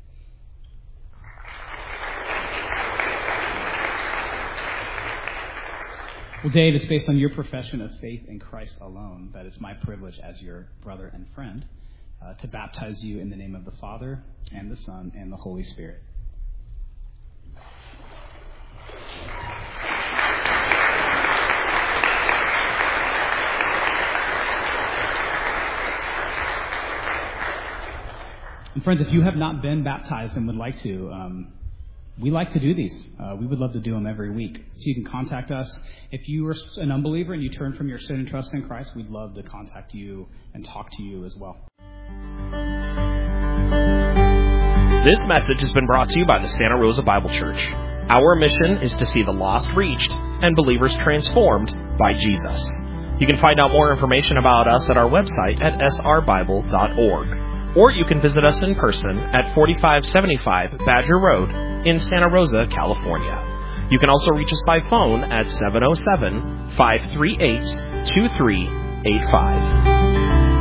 Well, Dave, it's based on your profession of faith in Christ alone that it's my privilege as your brother and friend uh, to baptize you in the name of the Father and the Son and the Holy Spirit. And friends, if you have not been baptized and would like to, um, we like to do these. Uh, we would love to do them every week. So you can contact us. If you are an unbeliever and you turn from your sin and trust in Christ, we'd love to contact you and talk to you as well. This message has been brought to you by the Santa Rosa Bible Church. Our mission is to see the lost reached and believers transformed by Jesus. You can find out more information about us at our website at s r bible dot org. Or you can visit us in person at forty-five seventy-five Badger Road in Santa Rosa, California. You can also reach us by phone at seven oh seven, five three eight, two three eight five.